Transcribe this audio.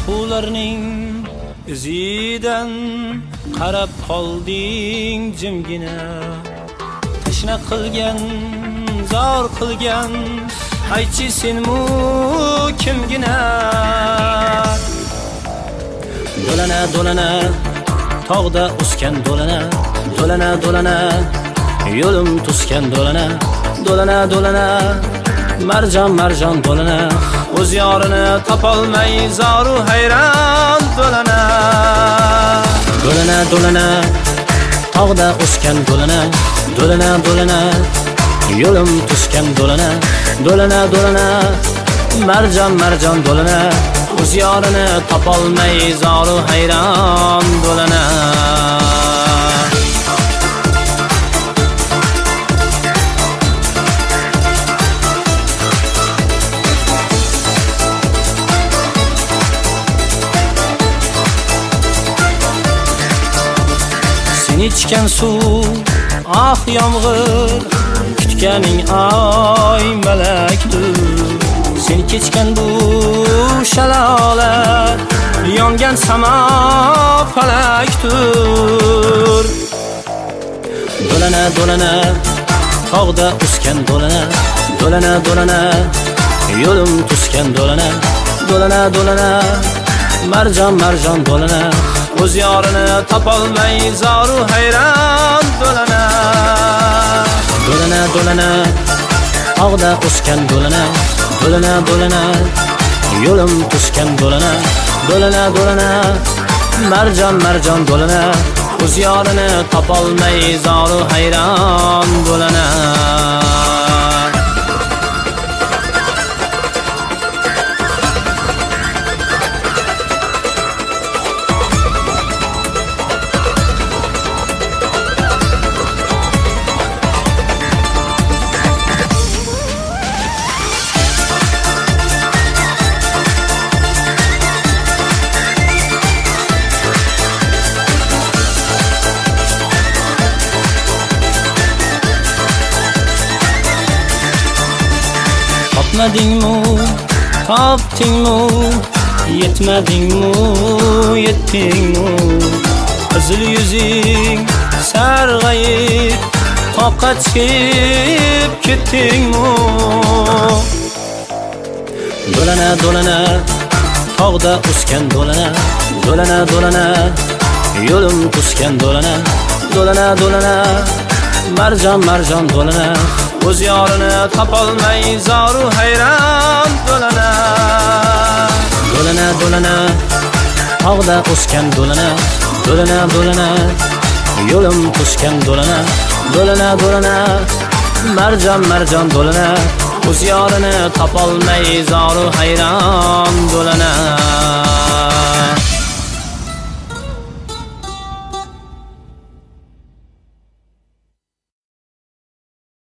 quvlarning izidan qarab qolding jimgina. Tashna qilgan, zor qilgan, aychi senmu kimgina. Do'lana do'lana tog'da o'sgan do'lana, do'lana do'lana yo'lim to'sgan do'lana, do'lana do'lana marjon marjon do'lana, o'z yorini topolmay zoru hayron do'lana. Do'lana do'lana tog'da o'sgan do'lana, do'lana do'lana yo'lim to'sgan do'lana, do'lana do'lana marjon marjon do'lana, o'z yorini topolmay zoru hayron do'lana. Sen ichgan suv, ah yomg'ir, kutganing ay malakdir. Sen kechgan bu shalola, yongan samo falakdir. Do'lana do'lana tog'da o'sgan do'lana, do'lana do'lana yo'lim to'sgan do'lana, do'lana do'lana marjon marjon do'lana, o'z yorini topolmay zoru hayron do'lana. Do'lana do'lana tog'da o'sgan do'lana, do'lana do'lana yo'lim to'sgan do'lana, do'lana do'lana marjon marjon do'lana, o'z yorini topolmay zoru hayron do'lana. Topmadingmi, topdingmi, yetmadingmi, yetdingmi. Qizil yuzing sarg'ayib, toqat chiqib ketdingmi. Do'lana do'lana tog'da o'sgan do'lana, do'lana do'lana yo'lim to'sgan do'lana, do'lana do'lana marjon marjon do'lana, o'z yorini topolmay zoru hayron do'lana. Do'lana do'lana tog'da o'sgan do'lana, do'lana do'lana yo'lim to'sgan do'lana, do'lana do'lana marjon marjon do'lana, o'z yorini topolmay zoru hayron do'lana.